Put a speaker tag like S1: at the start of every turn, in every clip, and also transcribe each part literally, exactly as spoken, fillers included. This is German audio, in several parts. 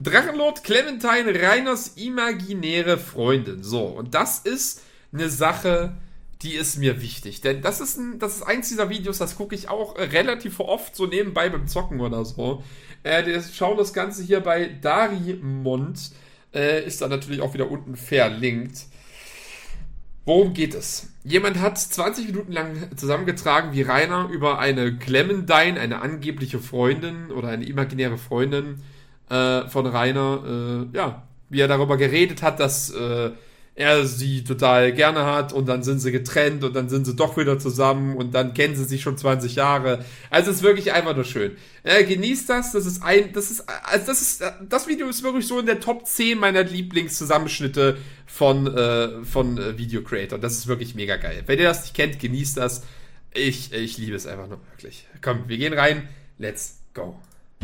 S1: Drachenlord Clementine, Rainers imaginäre Freundin. So, und das ist eine Sache, die ist mir wichtig. Denn das ist, ein, das ist eins dieser Videos, das gucke ich auch relativ oft so nebenbei beim Zocken oder so. Äh, wir schauen das Ganze hier bei Darimond. Äh, ist dann natürlich auch wieder unten verlinkt. Worum geht es? Jemand hat zwanzig Minuten lang zusammengetragen, wie Rainer über eine Clementine, eine angebliche Freundin oder eine imaginäre Freundin äh, von Rainer, äh, ja, wie er darüber geredet hat, dass äh, er sie total gerne hat und dann sind sie getrennt und dann sind sie doch wieder zusammen und dann kennen sie sich schon zwanzig Jahre. Also es ist wirklich einfach nur schön. Äh, genießt das, das ist ein, das ist, also das ist, das Video ist wirklich so in der Top zehn meiner Lieblingszusammenschnitte von, äh, von äh, Video Creator. Das ist wirklich mega geil. Wenn ihr das nicht kennt, genießt das. Ich, ich liebe es einfach nur wirklich. Komm, wir gehen rein. Let's go.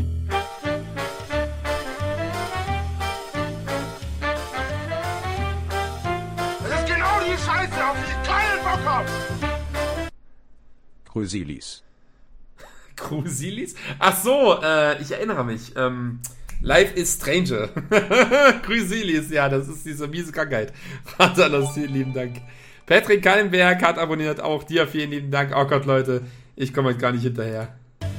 S2: Scheiße, auf die ich keinen Bock hab!
S3: Crusilis.
S1: Crusilis? Ach so, äh, ich erinnere mich. Ähm, Life is Stranger. Crusilis, ja, das ist diese miese Krankheit. Vaterlos, vielen lieben Dank. Patrick Kallenberg hat abonniert, auch dir vielen lieben Dank. Oh Gott, Leute, ich komme heute gar nicht hinterher.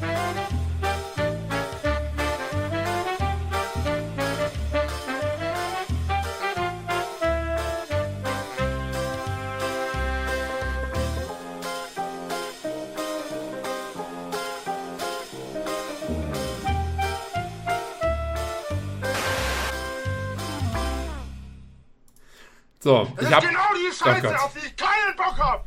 S1: So,
S2: das
S1: ich hab...
S2: ist genau die Scheiße,
S1: oh
S2: auf die ich keinen Bock hab!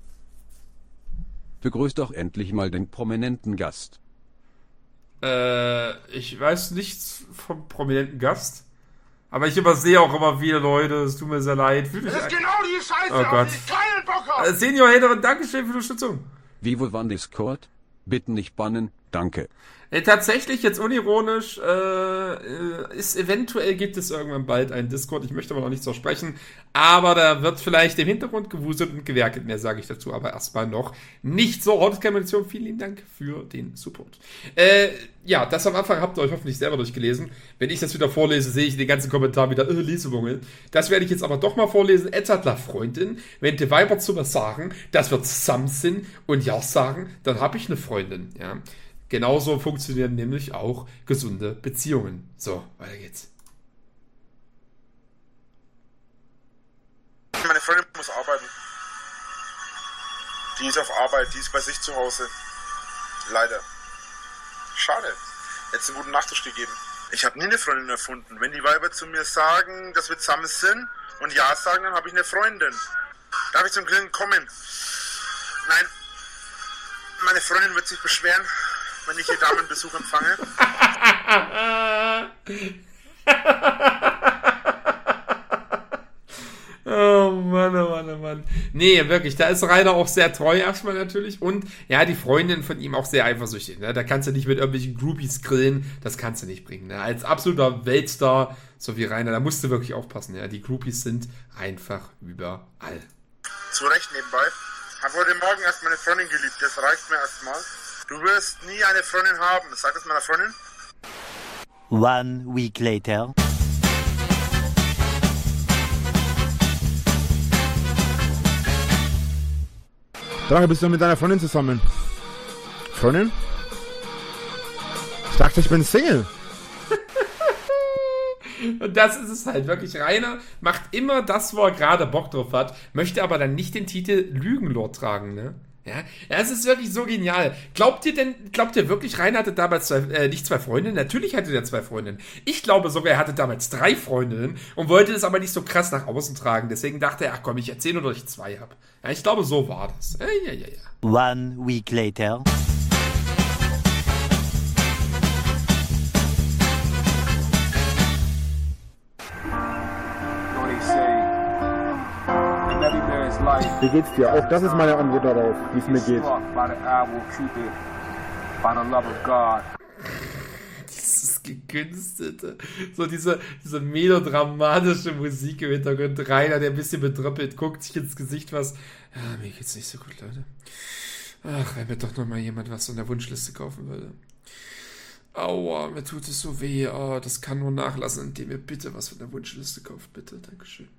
S3: Begrüßt doch endlich mal den prominenten Gast.
S1: Äh, ich weiß nichts vom prominenten Gast. Aber ich übersehe auch immer viele Leute, es tut mir sehr leid. Fühl
S2: das
S1: mich
S2: ist
S1: ein...
S2: genau die Scheiße,
S1: Oh
S2: auf
S1: Gott.
S2: die ich keinen Bock hab!
S1: Äh, Senior Haterin, Dankeschön für die Unterstützung.
S3: Vivo Van Discord? Bitte nicht bannen, danke.
S1: Äh, tatsächlich, jetzt unironisch, äh, ist eventuell gibt es irgendwann bald einen Discord. Ich möchte aber noch nichts versprechen. Aber da wird vielleicht im Hintergrund gewuselt und gewerkelt. Mehr sage ich dazu aber erstmal noch nicht. So, Hortus-Munition, vielen lieben Dank für den Support. Äh, ja, das am Anfang habt ihr euch hoffentlich selber durchgelesen. Wenn ich das wieder vorlese, sehe ich den ganzen Kommentar wieder, äh, Lesewungel. Das werde ich jetzt aber doch mal vorlesen. Etzadler Freundin, wenn die Weiber zu mir sagen, das wird Samson und ja sagen, dann habe ich eine Freundin, ja. Genauso funktionieren nämlich auch gesunde Beziehungen. So, weiter geht's.
S2: Meine Freundin muss arbeiten. Die ist auf Arbeit, die ist bei sich zu Hause. Leider. Schade. Hätte einen guten Nachtisch gegeben. Ich habe nie eine Freundin erfunden. Wenn die Weiber zu mir sagen, dass wir zusammen sind und ja sagen, dann habe ich eine Freundin. Darf ich zum Grillen kommen? Nein. Meine Freundin wird sich beschweren, wenn ich hier Damenbesuch empfange.
S1: Oh Mann, oh Mann, oh Mann. Nee, wirklich, da ist Rainer auch sehr treu erstmal natürlich. Und ja, die Freundin von ihm auch sehr eifersüchtig. Ne? Da kannst du nicht mit irgendwelchen Groupies grillen. Das kannst du nicht bringen. Ne? Als absoluter Weltstar, so wie Rainer, da musst du wirklich aufpassen. Ja? Die Groupies sind einfach überall.
S2: Zu Recht nebenbei. Habe heute Morgen erst meine Freundin geliebt. Das reicht mir erstmal. Du wirst nie eine Freundin haben. Sag das meiner Freundin.
S4: One week later.
S5: Drache, bist du mit deiner Freundin zusammen? Freundin? Ich dachte, ich bin Single.
S1: Und das ist es halt wirklich. Rainer macht immer das, wo er gerade Bock drauf hat, möchte aber dann nicht den Titel Lügenlord tragen, ne? Ja, es ist wirklich so genial. Glaubt ihr denn, glaubt ihr wirklich, Rainer hatte damals zwei, äh, nicht zwei Freundinnen? Natürlich hatte er zwei Freundinnen. Ich glaube sogar, er hatte damals drei Freundinnen und wollte das aber nicht so krass nach außen tragen. Deswegen dachte er, ach komm, ich erzähle nur, dass ich zwei habe. Ja, ich glaube, so war das. Ja, ja, ja, ja.
S4: One week later.
S5: Wie geht's dir? Auch das ist meine Antwort darauf, wie es mir geht.
S1: Dieses Gekünstelte. So diese, diese melodramatische Musik im Hintergrund. Rainer, der ein bisschen betröppelt, guckt sich ins Gesicht was. Ja, mir geht's nicht so gut, Leute. Ach, wenn mir doch noch mal jemand was von der Wunschliste kaufen würde. Aua, mir tut es so weh. Oh, das kann nur nachlassen, indem ihr bitte was von der Wunschliste kauft. Bitte, Dankeschön.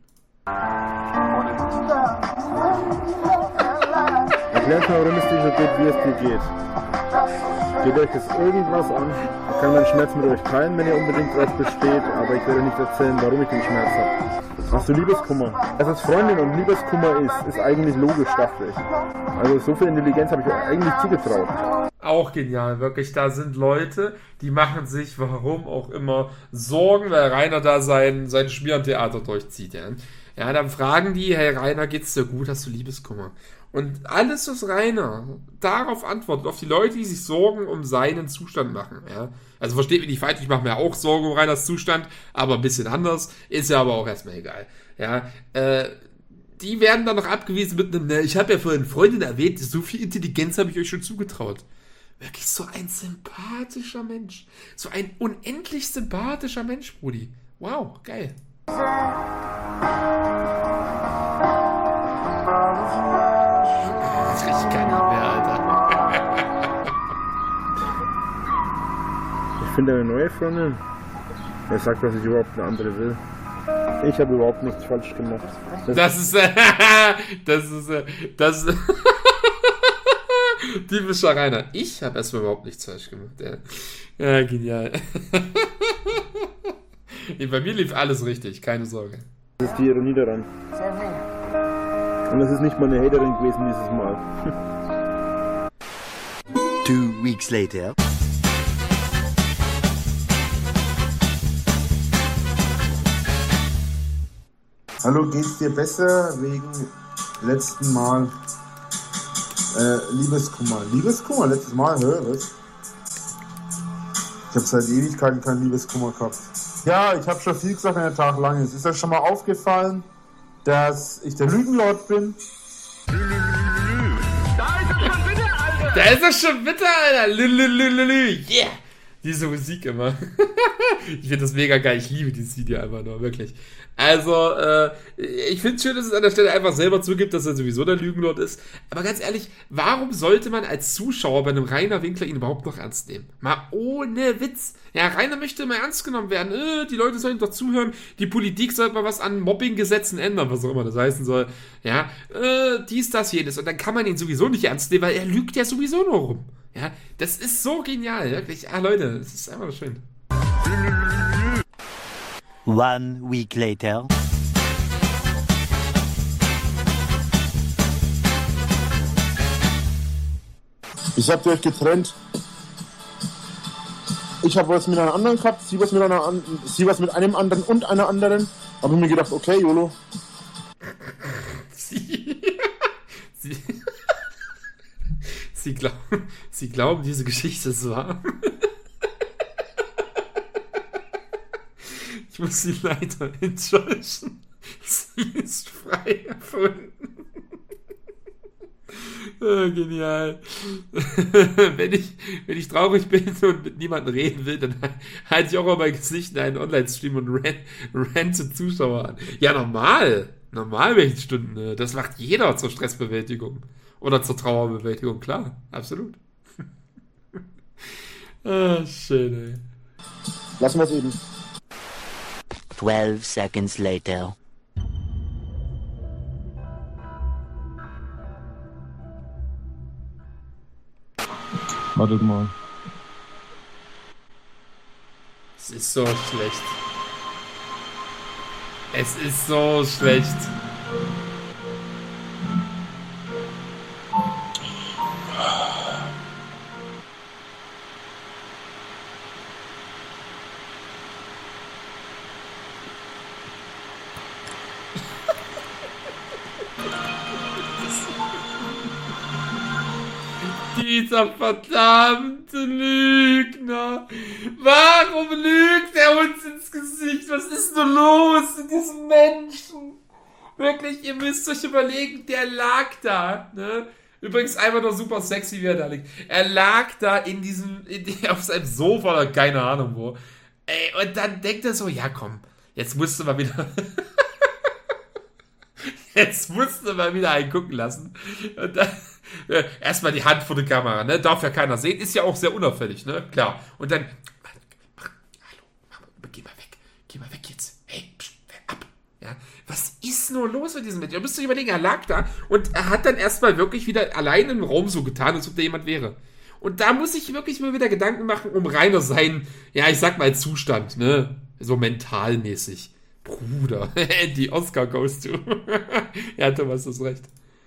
S5: Erklärt mal, warum es dir so geht, wie es dir geht. Geht euch das irgendwas an? Ich kann meinen Schmerz mit euch teilen, wenn ihr unbedingt drauf besteht, aber ich werde nicht erzählen, warum ich den Schmerz habe. Hast du Liebeskummer? Dass es Freundin und Liebeskummer ist, ist eigentlich logisch, dachte ich. Also so viel Intelligenz habe ich euch eigentlich zugetraut.
S1: Auch genial, wirklich. Da sind Leute, die machen sich, warum auch immer, Sorgen, weil Rainer da sein, sein Schmierentheater durchzieht. Ja. ja, dann fragen die, hey Rainer, geht's dir gut? Hast du Liebeskummer? Und alles, was Rainer darauf antwortet, auf die Leute, die sich Sorgen um seinen Zustand machen. Ja. Also versteht mich nicht falsch, ich mache mir auch Sorgen um Rainers Zustand, aber ein bisschen anders, ist ja aber auch erstmal egal. Ja, äh, die werden dann noch abgewiesen mit einem, ne, ich habe ja vorhin Freundin erwähnt, so viel Intelligenz habe ich euch schon zugetraut. Wirklich so ein sympathischer Mensch. So ein unendlich sympathischer Mensch, Brudi. Wow, geil. Ich kann nicht mehr, Alter.
S5: Ich finde eine neue Freundin. Er sagt, dass ich überhaupt eine andere will. Ich habe überhaupt nichts falsch gemacht.
S1: Das, das ist, äh, das ist, äh, das ist, typischer Rainer. Ich habe erstmal überhaupt nichts falsch gemacht. Ja, ja genial. Nee, bei mir lief alles richtig, keine Sorge.
S5: Das ist die Ironie daran. Und das ist nicht mal eine Haterin gewesen dieses Mal.
S4: Two weeks later.
S2: Hallo, geht's dir besser wegen letzten Mal äh, Liebeskummer? Liebeskummer, letztes Mal, hör was? Ich habe seit Ewigkeiten keinen Liebeskummer gehabt. Ja, ich habe schon viel gesagt, wenn der Tag lang ist. Ist euch schon mal aufgefallen, dass ich der Lügenlord bin?
S1: Da ist er schon bitter, Alter. Lülülülülü. Yeah. Diese Musik immer. Ich finde das mega geil. Ich liebe dieses Video einfach nur, wirklich. Also, äh, ich finde es schön, dass es an der Stelle einfach selber zugibt, dass er sowieso der Lügenlord ist. Aber ganz ehrlich, warum sollte man als Zuschauer bei einem Rainer Winkler ihn überhaupt noch ernst nehmen? Mal ohne Witz. Ja, Rainer möchte immer ernst genommen werden. Äh, die Leute sollen doch zuhören. Die Politik sollte mal was an Mobbing-Gesetzen ändern, was auch immer das heißen soll. Ja, äh, dies, das, jenes. Und dann kann man ihn sowieso nicht ernst nehmen, weil er lügt ja sowieso nur rum. Ja, das ist so genial, wirklich. Ah, Leute, das ist einfach schön.
S4: One week later.
S5: Ich hab euch getrennt. Ich habe was mit einer anderen gehabt, sie was mit einer an, sie was mit einem anderen und einer anderen. Habe ich mir gedacht, okay, YOLO.
S1: Sie, sie, sie, glauben, sie glauben, diese Geschichte ist wahr. Ich muss sie leider enttäuschen. Sie ist frei erfunden. Oh, genial. wenn, ich, wenn ich traurig bin und mit niemandem reden will, dann halte ich auch mal mein Gesicht in einen Online-Stream und rant, rante Zuschauer an. Ja, normal. Normal welche Stunden. Das macht jeder zur Stressbewältigung. Oder zur Trauerbewältigung, klar. Absolut. Ah, schön, ey.
S5: Lassen wir es eben.
S4: Twelve seconds later.
S5: Wartet mal.
S1: Es ist so schlecht. Es ist so schlecht. Dieser verdammte Lügner. Warum lügt er uns ins Gesicht? Was ist nur los mit diesem Menschen? Wirklich, ihr müsst euch überlegen, der lag da, ne? Übrigens einfach nur super sexy, wie er da liegt. Er lag da in diesem, in, auf seinem Sofa oder keine Ahnung wo. Ey, und dann denkt er so, ja komm, jetzt musst du mal wieder... Jetzt musst du mal wieder einen gucken lassen. Und dann äh, erstmal die Hand vor der Kamera, ne? Darf ja keiner sehen. Ist ja auch sehr unauffällig, ne? Klar. Und dann geh mal weg jetzt. Hey, pst, ab. Ja, was ist nur los mit diesem Mensch? Ihr müsst euch überlegen, er lag da und er hat dann erstmal wirklich wieder allein im Raum so getan, als ob da jemand wäre. Und da muss ich wirklich mal wieder Gedanken machen, um Rainer seinen, ja, ich sag mal, Zustand, ne? So mentalmäßig. Bruder, die Oscar goes to. Ja, Thomas, du hast recht.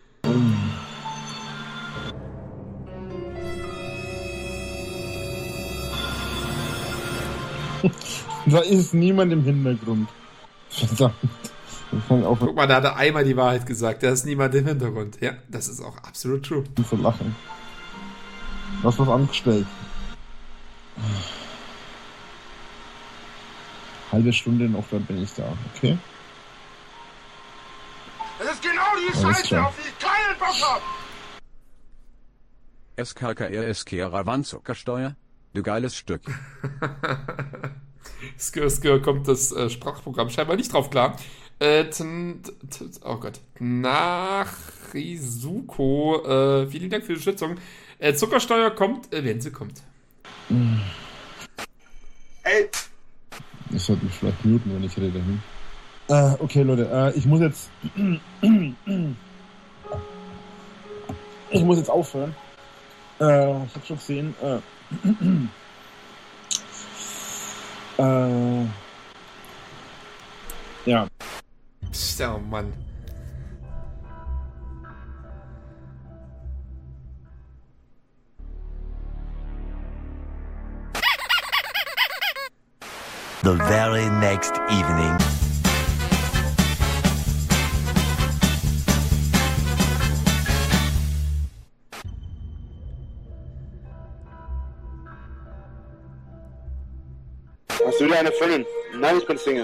S5: Da ist niemand im Hintergrund. Verdammt.
S1: Guck mal, da hat er einmal die Wahrheit gesagt. Da ist niemand im Hintergrund. Ja, das ist auch absolut true.
S5: Zu lachen. Du hast was angestellt. Halbe Stunde noch, dann bin ich da, okay?
S2: Das ist genau die Scheiße, auf die ich keinen Bock hab!
S3: S K K R S K Ravanzuckersteuer? Du geiles Stück.
S1: Skir, Skir kommt das äh, Sprachprogramm scheinbar nicht drauf klar. Äh, t, t, t, oh Gott. Nachrizuko, äh, vielen Dank für die Unterstützung. Äh, Zuckersteuer kommt, äh, wenn sie kommt.
S2: Ey!
S5: Ich sollte mich vielleicht muten, wenn ich rede. Hm? Äh, okay, Leute, äh, ich muss jetzt. Ich muss jetzt aufhören. Äh, ich hab schon gesehen. Äh, äh, ja.
S1: Ja, Mann.
S4: The very next evening.
S2: Hast du wieder eine Freundin? Nein, ich bin Single.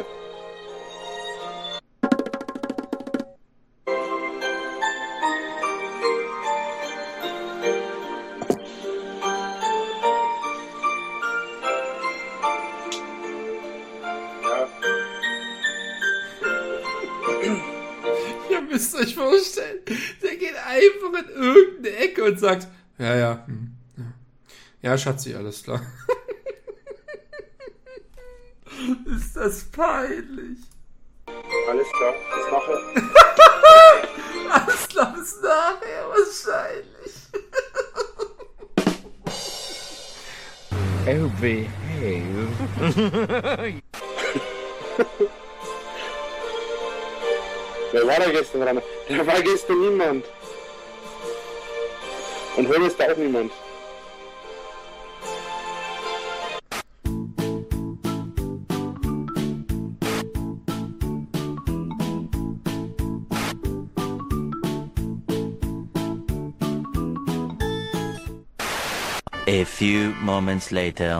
S1: Ihr müsst euch vorstellen, der geht einfach in irgendeine Ecke und sagt, ja, ja, hm, ja, ja, Schatzi, alles klar. Ist das peinlich.
S2: Alles klar, bis nachher.
S1: Alles klar, bis nachher, wahrscheinlich.
S6: Oh, behave.
S2: Wer war da gestern dran? Da war gestern niemand. Und heute ist da auch niemand.
S4: A few moments later.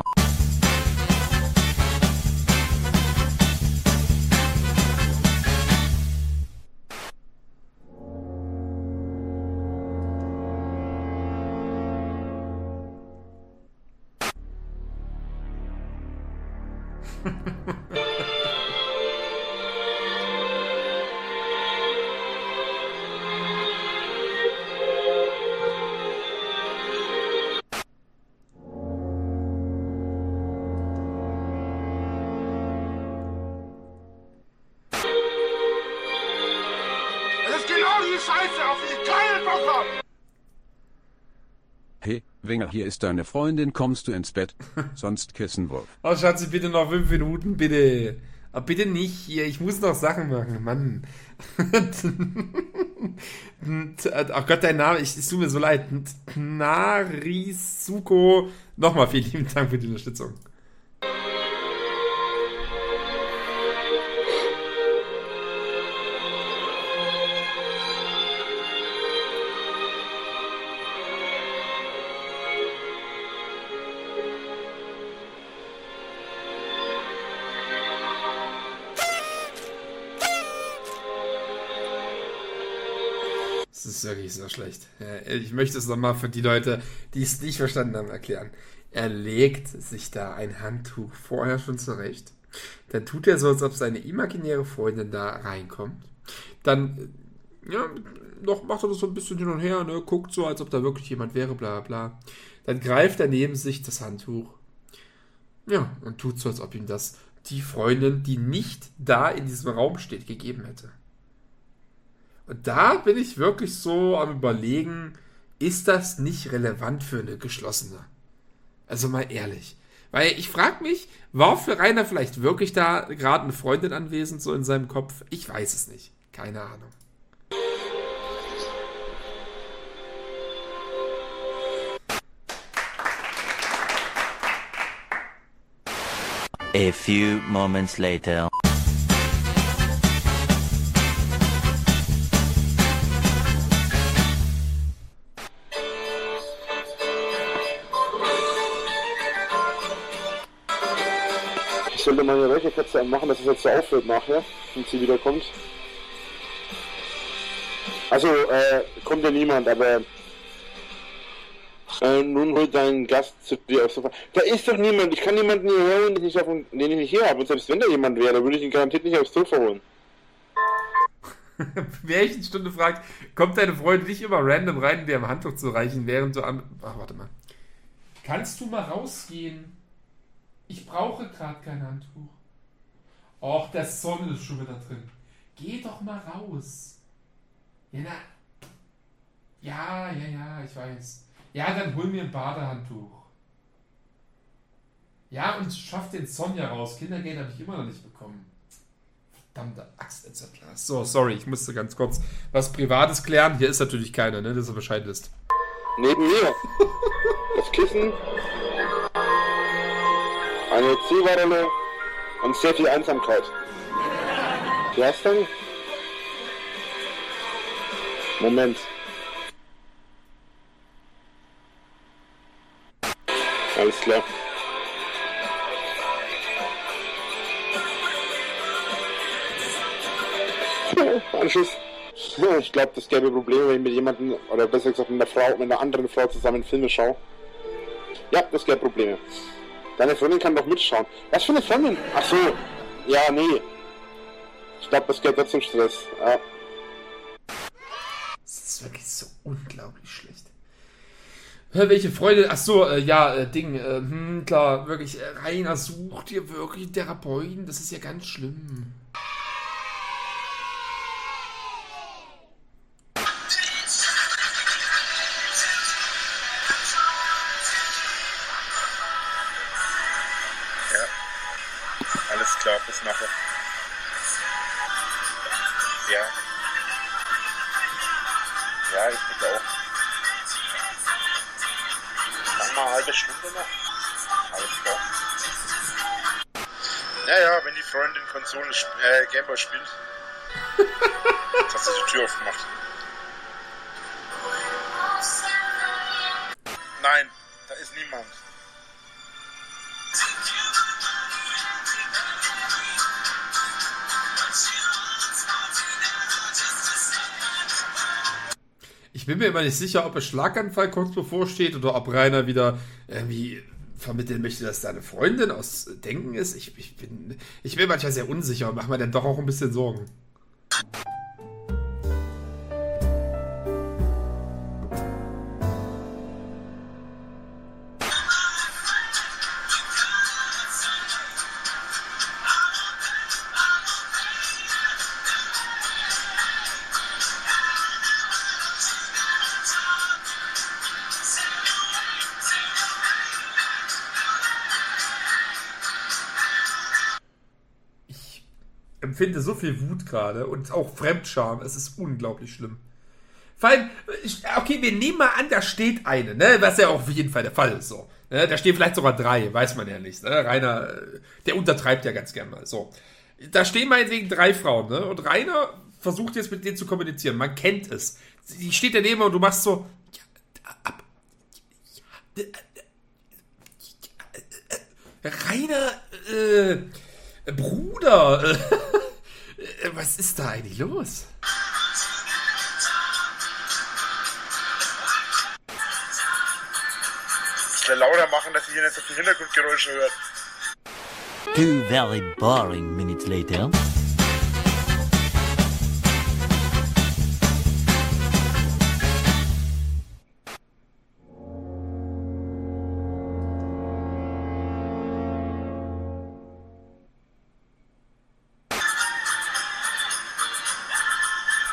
S3: Hey, Winger, hier ist deine Freundin, kommst du ins Bett? Sonst Kissenwurf.
S1: Oh, Schatzi, bitte noch fünf Minuten, bitte. Aber bitte nicht hier, ich muss noch Sachen machen, Mann. Ach Gott, dein Name, ich, es tut mir so leid. Narisuko. Nochmal vielen lieben Dank für die Unterstützung. Das ist wirklich so schlecht. Ich möchte es nochmal für die Leute, die es nicht verstanden haben, erklären. Er legt sich da ein Handtuch vorher schon zurecht. Dann tut er so, als ob seine imaginäre Freundin da reinkommt. Dann, ja, noch macht er das so ein bisschen hin und her, ne, guckt so, als ob da wirklich jemand wäre, bla bla. Dann greift er neben sich das Handtuch. Ja, und tut so, als ob ihm das die Freundin, die nicht da in diesem Raum steht, gegeben hätte. Und da bin ich wirklich so am Überlegen, ist das nicht relevant für eine geschlossene? Also mal ehrlich. Weil ich frage mich, war für Rainer vielleicht wirklich da gerade eine Freundin anwesend, so in seinem Kopf? Ich weiß es nicht. Keine Ahnung.
S4: A few moments later.
S5: Ich sollte meine Räucherkatze anmachen, dass es jetzt so aufhört nachher, wenn sie wiederkommt. Also, äh, kommt ja niemand, aber äh, nun holt dein Gast zu dir aufs Sofa. Da ist doch niemand, ich kann niemanden hier holen, den ich nicht, auf, den ich nicht hier habe. Und selbst wenn da jemand wäre, dann würde ich ihn garantiert nicht aufs Sofa holen.
S1: Märchenstunde fragt, kommt deine Freundin nicht immer random rein, dir ein Handtuch zu reichen, während du am... Ach, warte mal. Kannst du mal rausgehen? Ich brauche gerade kein Handtuch. Och, der Song ist schon wieder drin. Geh doch mal raus. Ja, na... Ja, ja, ja, ich weiß. Ja, dann hol mir ein Badehandtuch. Ja, und schaff den Sonja raus. Kindergeld habe ich immer noch nicht bekommen. Verdammte Axt, et cetera. So, sorry, ich musste ganz kurz was Privates klären. Hier ist natürlich keiner, ne, dass ihr Bescheid wisst.
S5: Neben mir das Kissen, eine Ziehwadele und sehr viel Einsamkeit. Wie heißt denn? Moment. Alles klar. Anschluss. Ich glaube, das gäbe Probleme, wenn ich mit jemandem, oder besser gesagt mit einer Frau, mit einer anderen Frau zusammen Filme schaue. Ja, das gäbe Probleme. Deine Freundin kann doch mitschauen. Was für eine Freundin? Ach so. Ja, nee. Ich glaube, das gäbe trotzdem Stress. Ja.
S1: Das ist wirklich so unglaublich schlecht. Hör, welche Freude, ach so, äh, ja, äh, Ding, äh, hm, klar, wirklich, äh, Rainer sucht dir wirklich einen Therapeuten, das ist ja ganz schlimm.
S2: Ja, alles klar, bis nachher. Ja. Ja, ich bitte auch. Mach mal eine halbe Stunde noch. Alles klar. Naja, wenn die Freundin Konsole, äh, Gameboy spielt. Jetzt hat sie die Tür aufgemacht. Nein, da ist niemand.
S1: Ich bin mir immer nicht sicher, ob ein Schlaganfall kurz bevorsteht oder ob Rainer wieder irgendwie vermitteln möchte, dass da eine Freundin aus Denken ist. Ich, ich, bin, ich bin manchmal sehr unsicher und mache mir dann doch auch ein bisschen Sorgen. Empfinde so viel Wut gerade und auch Fremdscham. Es ist unglaublich schlimm. Vor allem, ich- okay, wir nehmen mal an, da steht eine, ne? Was ja auch auf jeden Fall der Fall ist. So, ne? Da stehen vielleicht sogar drei, weiß man ja nicht. Ne? Rainer, äh, der untertreibt ja ganz gern mal. So, da stehen meinetwegen drei Frauen, ne? Und Rainer versucht jetzt mit denen zu kommunizieren. Man kennt es. Die steht daneben und du machst so. Ja, ab, ja, äh, äh, Rainer, äh, Bruder, äh, was ist da eigentlich los?
S2: Ich will lauter machen, dass ihr hier nicht so viel Hintergrundgeräusche hört.
S4: Two very boring minutes later.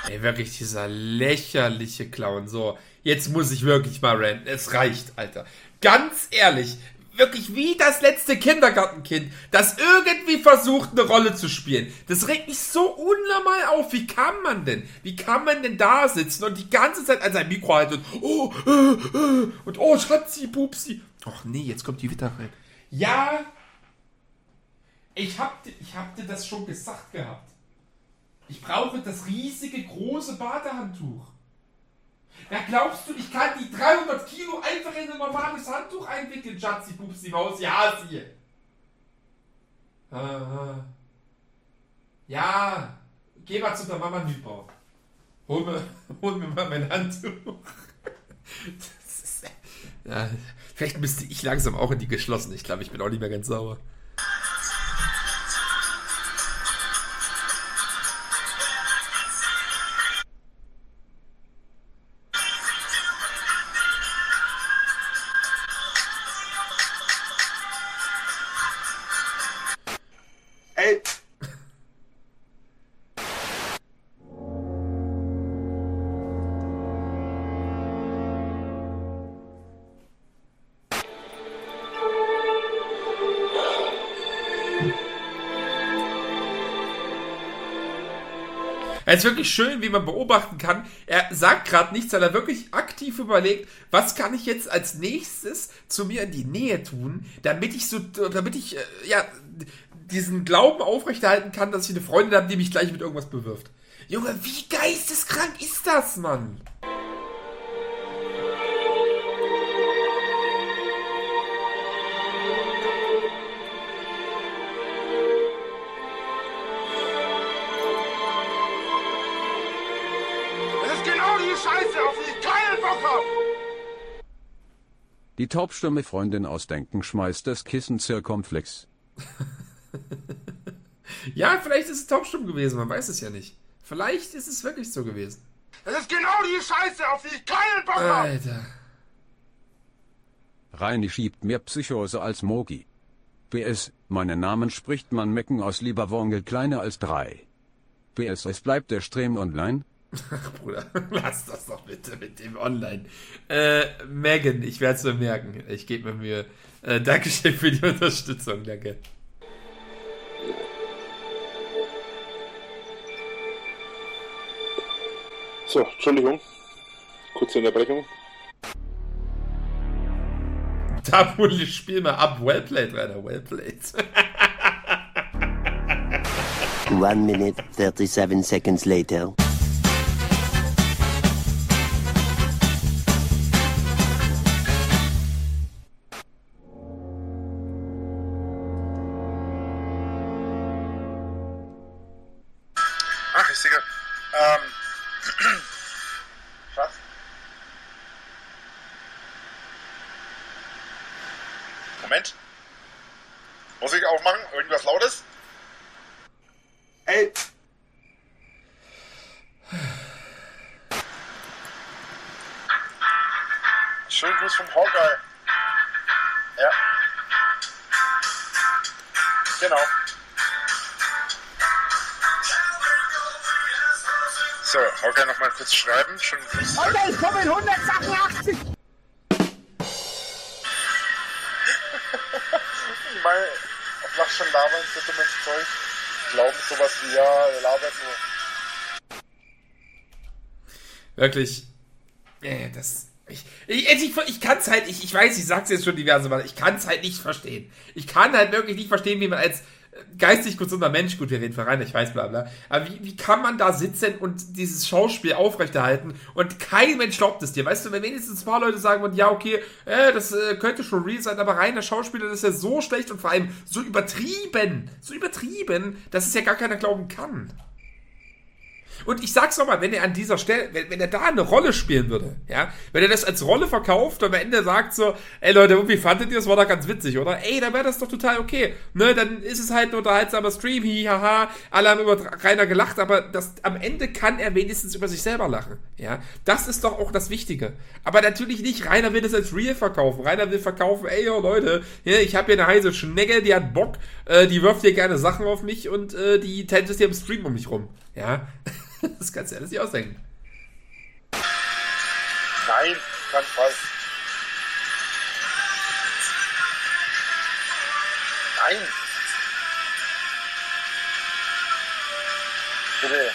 S1: Ey, wirklich dieser lächerliche Clown. So, jetzt muss ich wirklich mal ranten. Es reicht, Alter. Ganz ehrlich, wirklich wie das letzte Kindergartenkind, das irgendwie versucht, eine Rolle zu spielen. Das regt mich so unnormal auf. Wie kann man denn? Wie kann man denn da sitzen und die ganze Zeit an seinem Mikro halten und oh, äh, äh, und oh, Schatzi, Pupsi. Och nee, jetzt kommt die wieder rein. Ja, ich hab, ich hab dir das schon gesagt gehabt. Ich brauche das riesige, große Badehandtuch. Ja, glaubst du, ich kann die dreihundert Kilo einfach in ein normales Handtuch einwickeln, Schatzi, Pupsi, Maus? Ja, sie. Aha. Ja, geh mal zu der Mama Nübau. Hol mir, hol mir mal mein Handtuch. Das ist, ja, vielleicht müsste ich langsam auch in die geschlossen. Ich glaube, ich bin auch nicht mehr ganz sauer.
S2: Ey!
S1: Es ist wirklich schön, wie man beobachten kann. Er sagt gerade nichts, weil er wirklich aktiv überlegt, was kann ich jetzt als nächstes zu mir in die Nähe tun, damit ich so, damit ich, äh, ja, diesen Glauben aufrechterhalten kann, dass ich eine Freundin habe, die mich gleich mit irgendwas bewirft. Junge, wie geisteskrank ist das, Mann?
S2: Das ist genau die Scheiße, auf die ich keinen Bock hab!
S3: Die taubstumme Freundin aus Denken schmeißt das Kissen Zirkumflex.
S1: Ja, vielleicht ist es taubstumm gewesen, man weiß es ja nicht. Vielleicht ist es wirklich so gewesen.
S2: Das ist genau die Scheiße, auf die ich keinen Bock hab!
S1: Alter.
S3: Reini schiebt mehr Psychose als Mogi. P S, meinen Namen spricht man Mecken aus Lieberwongel kleiner als drei. P S, es bleibt der Stream online.
S1: Ach, Bruder, lass das doch bitte mit dem Online. Äh, Megan, ich werde es mir merken. Ich gebe mir Mühe. Äh, Dankeschön für die Unterstützung, danke.
S2: So, Entschuldigung. Kurze Unterbrechung.
S1: Da wurde Spiel mal ab. Wellplayed, Rainer, wellplayed.
S4: One minute, thirty-seven seconds later.
S2: Ach, ich sehe grad. Ähm. Was? Moment. Muss ich aufmachen? Irgendwas Lautes? Ey! Schönen Gruß vom Hawkeye. Ja. Genau. So, Hawkeye noch mal kurz schreiben. Schönen Gruß.
S6: Okay, ich komme in hundertsechsundachtzig.
S2: Mal, mach schon labern, bitte mit Zeug. Glauben sowas wie, ja, er labert nur.
S1: Wirklich. Äh, das. Ich, ich, ich, ich kann es halt, ich, ich weiß, ich sag's jetzt schon diverse Mal, ich kann es halt nicht verstehen. Ich kann halt wirklich nicht verstehen, wie man als geistig gesunder Mensch, gut, wir reden für rein, ich weiß, bla bla, aber wie, wie kann man da sitzen und dieses Schauspiel aufrechterhalten und kein Mensch glaubt es dir, weißt du, wenn wenigstens ein paar Leute sagen und ja, okay, äh, das äh, könnte schon real sein, aber rein der Schauspieler, das ist ja so schlecht und vor allem so übertrieben, so übertrieben, dass es ja gar keiner glauben kann. Und ich sag's nochmal, wenn er an dieser Stelle, wenn, wenn er da eine Rolle spielen würde, ja, wenn er das als Rolle verkauft und am Ende sagt so, ey Leute, irgendwie fandet ihr das, war doch ganz witzig, oder? Ey, dann wäre das doch total okay, ne, dann ist es halt ein unterhaltsamer Stream, hi, haha, alle haben über Rainer gelacht, aber das, am Ende kann er wenigstens über sich selber lachen, ja, das ist doch auch das Wichtige, aber natürlich nicht, Rainer will das als real verkaufen, Rainer will verkaufen, ey, yo, Leute, ja, ich habe hier eine heiße Schnecke, die hat Bock, äh, die wirft hier gerne Sachen auf mich und äh, die tänzt hier im Stream um mich rum, ja. Das kannst du ja alles nicht ausdenken.
S2: Nein, kein Fall. Nein. Bitte.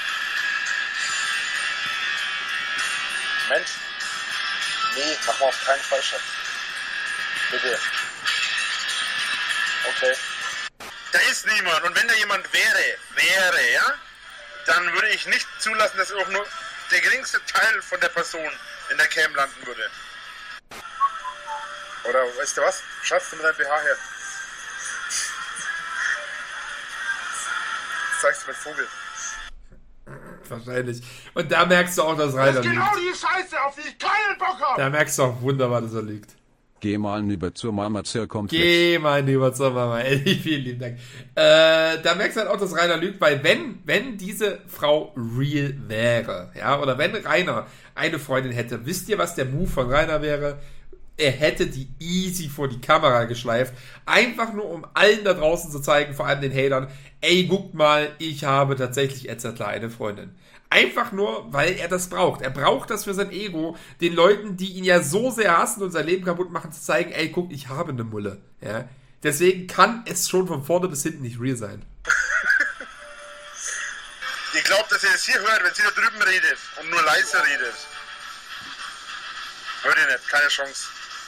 S2: Mensch. Nee, mach mal auf keinen Fall, Schatz. Bitte. Okay. Da ist niemand. Und wenn da jemand wäre, wäre, ja, dann würde ich nicht zulassen, dass auch nur der geringste Teil von der Person in der Cam landen würde. Oder, weißt du was? Schatz, nimm dein B H her. Das zeigst du mit Vogel.
S1: Wahrscheinlich. Und da merkst du auch, dass Rainer lügt.
S6: Genau die Scheiße, auf die ich keinen Bock habe.
S1: Da merkst du auch wunderbar, dass er lügt.
S3: Geh mal nüber zur Mama Zirkumflex.
S1: Geh mal lieber zur Mama. Ehrlich, vielen lieben Dank. Äh, da merkst du halt auch, dass Rainer lügt, weil wenn, wenn diese Frau real wäre, ja, oder wenn Rainer eine Freundin hätte, wisst ihr, was der Move von Rainer wäre? Er hätte die easy vor die Kamera geschleift, einfach nur um allen da draußen zu zeigen, vor allem den Hatern, ey, guckt mal, ich habe tatsächlich et cetera eine Freundin. Einfach nur, weil er das braucht. Er braucht das für sein Ego, den Leuten, die ihn ja so sehr hassen und sein Leben kaputt machen, zu zeigen, ey, guck, ich habe eine Mulle. Ja? Deswegen kann es schon von vorne bis hinten nicht real sein.
S2: Ihr glaubt, dass ihr es hier hört, wenn sie da drüben redet und nur leise redet. Hört ihr nicht, keine Chance.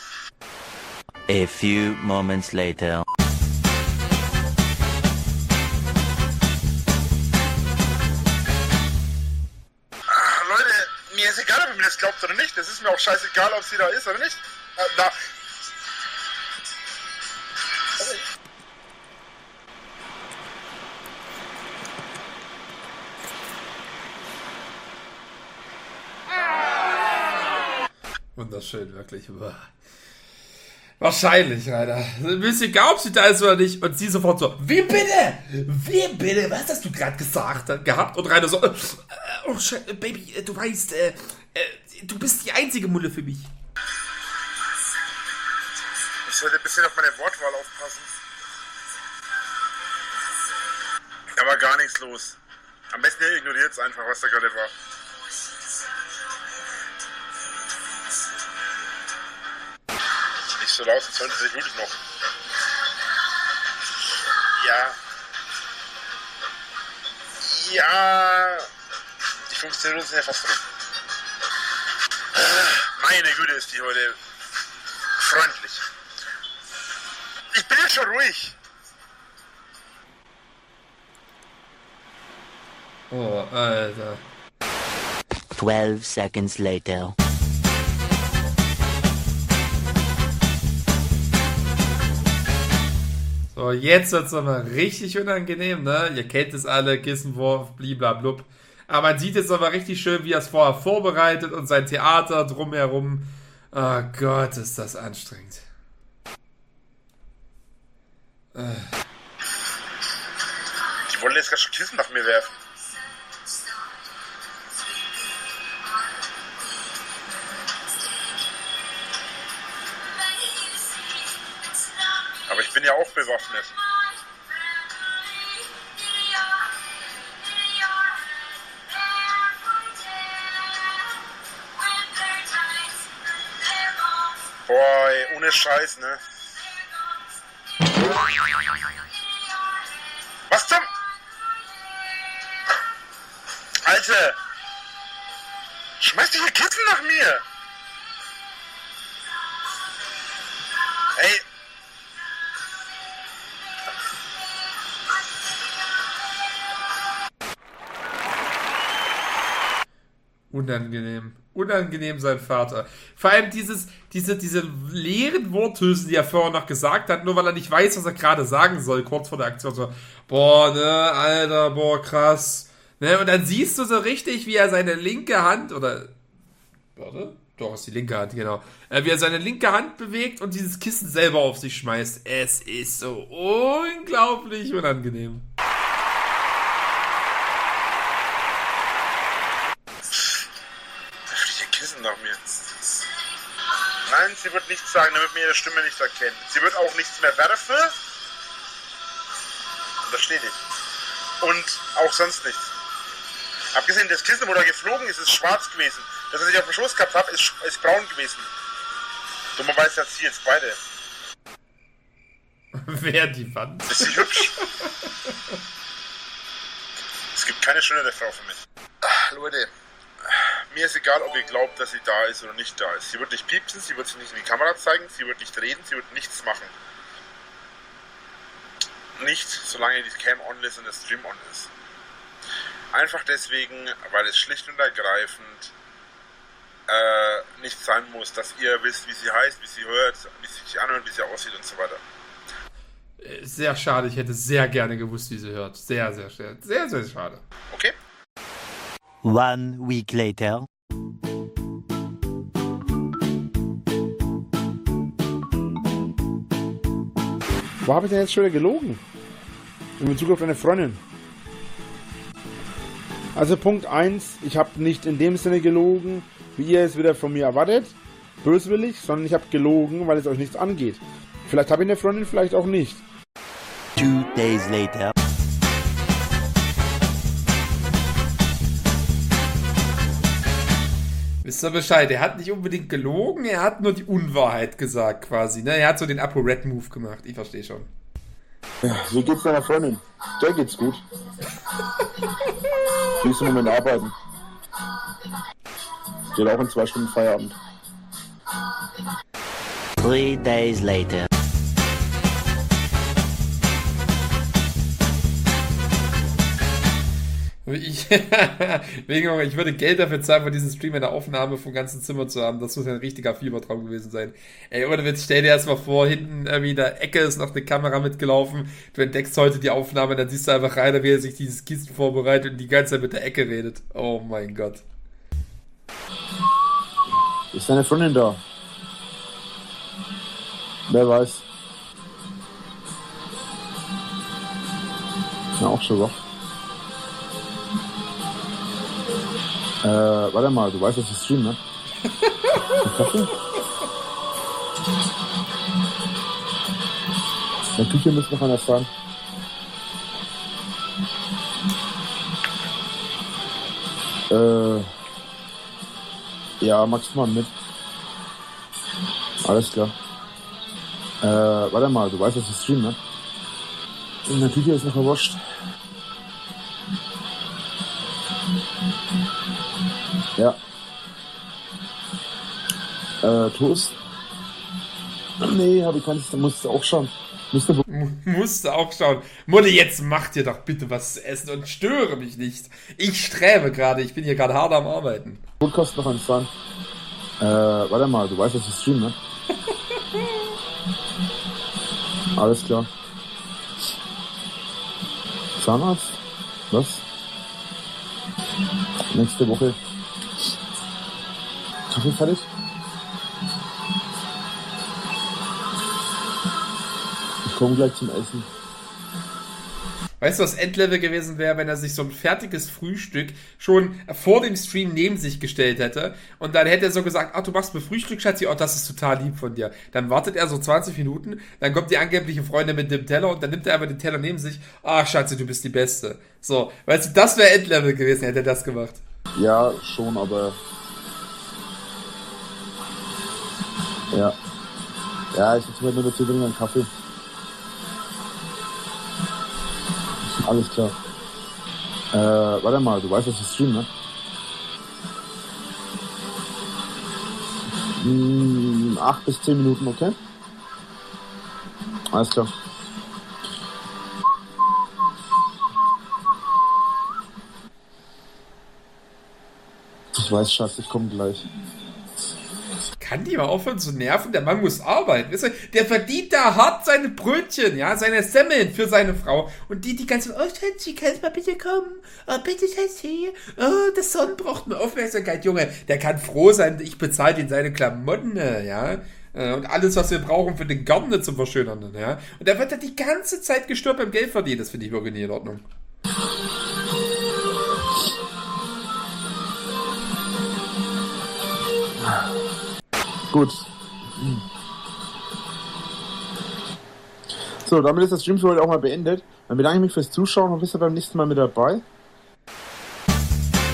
S4: A few moments later.
S2: Ah, Leute, mir ist egal, ob ihr mir das glaubt oder nicht. Das ist mir auch scheißegal, ob sie da ist oder nicht. Äh, da.
S1: Wunderschön, wirklich. Wahrscheinlich, Rainer. Mir ist egal, ob sie da ist oder nicht. Und sie sofort so, wie bitte? Wie bitte? Was hast du gerade gesagt gehabt? Und Rainer so, äh, oh, Baby, du weißt, äh, äh, du bist die einzige Mulle für mich.
S2: Ich sollte ein bisschen auf meine Wortwahl aufpassen. Da war gar nichts los. Am besten ihr ignoriert es einfach, was da gerade war. Nicht so laut, sonst hören sie sich wirklich noch. Ja. Ja. Die fünfzehn Minuten sind ja fast rum. Meine Güte, ist die heute freundlich. Ich bin jetzt schon ruhig.
S1: Oh, Alter.
S4: Twelve seconds later.
S1: So, jetzt wird's nochmal richtig unangenehm, ne? Ihr kennt es alle, Kissenwurf, bliblablub. Aber man sieht jetzt aber richtig schön, wie er es vorher vorbereitet und sein Theater drumherum. Oh Gott, ist das anstrengend. Äh.
S2: Die wollen jetzt gerade schon Kissen nach mir werfen. Aber ich bin ja auch bewaffnet. Boah, ey, ohne Scheiß, ne? Was zum... Alter! Schmeiß die hier Kissen nach mir! Ey!
S1: Unangenehm. Unangenehm sein Vater. Vor allem dieses, diese, diese leeren Worthülsen, die er vorher noch gesagt hat, nur weil er nicht weiß, was er gerade sagen soll, kurz vor der Aktion. So, boah, ne, Alter, boah, krass. Ne, und dann siehst du so richtig, wie er seine linke Hand, oder, warte, doch, ist die linke Hand, genau, äh, wie er seine linke Hand bewegt und dieses Kissen selber auf sich schmeißt. Es ist so unglaublich unangenehm.
S2: Nach mir. Nein, sie wird nichts sagen, damit mir ihre Stimme nicht erkennt. Sie wird auch nichts mehr werfen. Und da steht ich. Und auch sonst nichts. Abgesehen, das Kissen, wo da geflogen ist, ist schwarz gewesen. Das, was ich auf dem Schoß gehabt habe, ist, ist braun gewesen. Dummerweise hat sie jetzt beide.
S1: Wer die Wand?
S2: Ist sie hübsch? Es gibt keine schönere Frau für mich. Ach, Leute, mir ist egal, ob ihr glaubt, dass sie da ist oder nicht da ist. Sie wird nicht piepsen, sie wird sich nicht in die Kamera zeigen, sie wird nicht reden, sie wird nichts machen. Nicht, solange die Cam on ist und der Stream on ist. Einfach deswegen, weil es schlicht und ergreifend äh, nicht sein muss, dass ihr wisst, wie sie heißt, wie sie hört, wie sie sich anhört, wie sie aussieht und so weiter.
S1: Sehr schade, ich hätte sehr gerne gewusst, wie sie hört. Sehr, sehr, sehr, sehr, sehr schade.
S2: Okay.
S4: One week later.
S5: Wo habe ich denn jetzt schon wieder gelogen? In Bezug auf deine Freundin. Also Punkt eins, ich habe nicht in dem Sinne gelogen, wie ihr es wieder von mir erwartet, böswillig, sondern ich habe gelogen, weil es euch nichts angeht. Vielleicht habe ich eine Freundin, vielleicht auch nicht.
S4: Two days later.
S1: Wisst ihr Bescheid, er hat nicht unbedingt gelogen, er hat nur die Unwahrheit gesagt quasi. Ne? Er hat so den Apo-Red-Move gemacht, ich verstehe schon.
S5: Ja, wie geht's deiner Freundin? Der geht's gut. Die ist im Moment arbeiten. Geht auch in zwei Stunden Feierabend.
S4: Three days later.
S1: Ich, wegen, ich würde Geld dafür zahlen, von diesem Stream eine Aufnahme vom ganzen Zimmer zu haben. Das muss ja ein richtiger Fiebertraum gewesen sein. Ey, oder Witz, stell dir erstmal vor, hinten irgendwie in der Ecke ist noch eine Kamera mitgelaufen. Du entdeckst heute die Aufnahme, dann siehst du einfach rein, wie er sich dieses Kissen vorbereitet und die ganze Zeit mit der Ecke redet. Oh mein Gott.
S5: Ist deine Freundin da? Wer weiß. Ja, auch schon wach. Äh, warte mal, du weißt, dass ich stream, ne? Kaffee? In der Küche müsste noch einer sagen. Äh, ja, magst du mal mit? Alles klar. Äh, warte mal, du weißt, dass ich stream, ne? In der Küche ist noch verwascht. Ja. Äh, Toast? Nee, habe ich keins, da musst du auch schauen. Musste
S1: musst du auch schauen. Mutter, jetzt mach dir doch bitte was zu essen und störe mich nicht. Ich sträbe gerade, ich bin hier gerade hart am Arbeiten.
S5: Podcast noch eins sagen. Äh, warte mal, du weißt, dass ich stream, ne? Alles klar. Zahnarzt? Was? Nächste Woche. Kaffee fertig? Ich komme gleich zum Essen.
S1: Weißt du, was Endlevel gewesen wäre, wenn er sich so ein fertiges Frühstück schon vor dem Stream neben sich gestellt hätte und dann hätte er so gesagt, ach, du machst mir Frühstück, Schatzi, oh, das ist total lieb von dir. Dann wartet er so zwanzig Minuten, dann kommt die angebliche Freundin mit dem Teller und dann nimmt er einfach den Teller neben sich, ach, Schatzi, du bist die Beste. So, weißt du, das wäre Endlevel gewesen, hätte er das gemacht.
S5: Ja, schon, aber... Ja. Ja, ich sitze mir nur dazu drin einen Kaffee. Alles klar. Äh, warte mal, du weißt, dass ich stream, ne? Hm, acht bis zehn Minuten, okay? Alles klar. Ich weiß, Schatz, ich komme gleich.
S1: Kann die mal aufhören zu nerven? Der Mann muss arbeiten. Weißt du, der verdient da hart seine Brötchen, ja, seine Semmeln für seine Frau. Und die, die ganze, oh Schatzi, kannst du mal bitte kommen? Oh, bitte, Schatzi. Oh, der Sohn braucht mehr Aufmerksamkeit, Junge. Der kann froh sein, ich bezahle ihm seine Klamotten, ja. Und alles, was wir brauchen für den Garten zum Verschönern, ja. Und da wird er die ganze Zeit gestört beim Geld verdienen. Das finde ich wirklich nicht in Ordnung.
S5: Gut. So, damit ist das Stream für heute auch mal beendet. Dann bedanke ich mich fürs Zuschauen und bist du beim nächsten Mal mit dabei.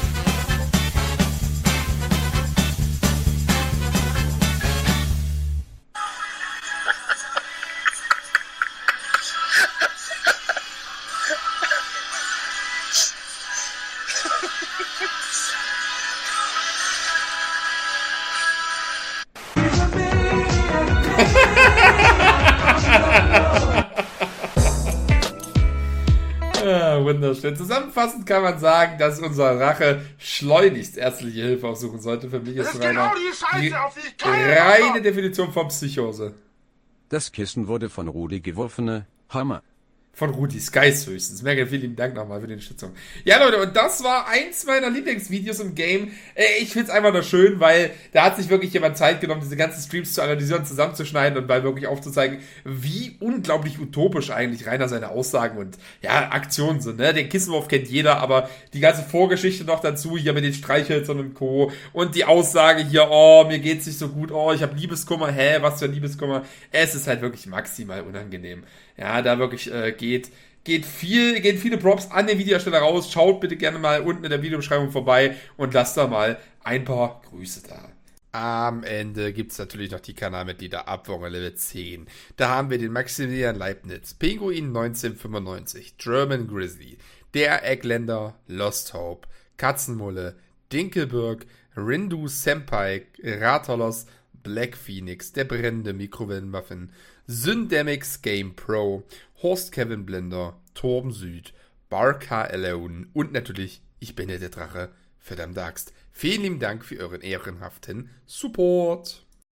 S1: Ja, wunderschön. Zusammenfassend kann man sagen, dass unser Rache schleunigst ärztliche Hilfe aufsuchen sollte. Für mich ist
S6: Das ist
S1: Rainer
S6: genau die Scheiße,
S1: die
S6: auf die ich keinen Bock
S1: reine
S6: hab.
S1: Definition von Psychose.
S3: Das Kissen wurde von Rudi geworfene. Hammer.
S1: Von Rudi Skies höchstens. Mega vielen Dank nochmal für die Unterstützung. Ja, Leute, und das war eins meiner Lieblingsvideos im Game. Ich find's einfach nur schön, weil da hat sich wirklich jemand Zeit genommen, diese ganzen Streams zu analysieren, zusammenzuschneiden und mal wirklich aufzuzeigen, wie unglaublich utopisch eigentlich Rainer seine Aussagen und ja, Aktionen sind. Ne? Den Kissenwurf kennt jeder, aber die ganze Vorgeschichte noch dazu, hier mit den Streichhölzern und Co. Und die Aussage hier, oh, mir geht's nicht so gut, oh, ich habe Liebeskummer, hä, was für ein Liebeskummer. Es ist halt wirklich maximal unangenehm. Ja, da wirklich äh, geht, geht viel, gehen viele Props an den Videoersteller raus. Schaut bitte gerne mal unten in der Videobeschreibung vorbei und lasst da mal ein paar Grüße da. Am Ende gibt es natürlich noch die Kanalmitglieder ab Woche Level zehn. Da haben wir den Maximilian Leibniz, Pinguin neunzehnhundertfünfundneunzig, German Grizzly, der Eggländer, Lost Hope, Katzenmulle, Dinkelberg, Rindu Senpai, Ratalos, Black Phoenix, der brennende Mikrowellenmuffin, Syndemix Game Pro, Horst Kevin Blender, Torben Süd, Barca Alone und natürlich ich bin der Drache, verdammte Axt. Vielen lieben Dank für euren ehrenhaften Support.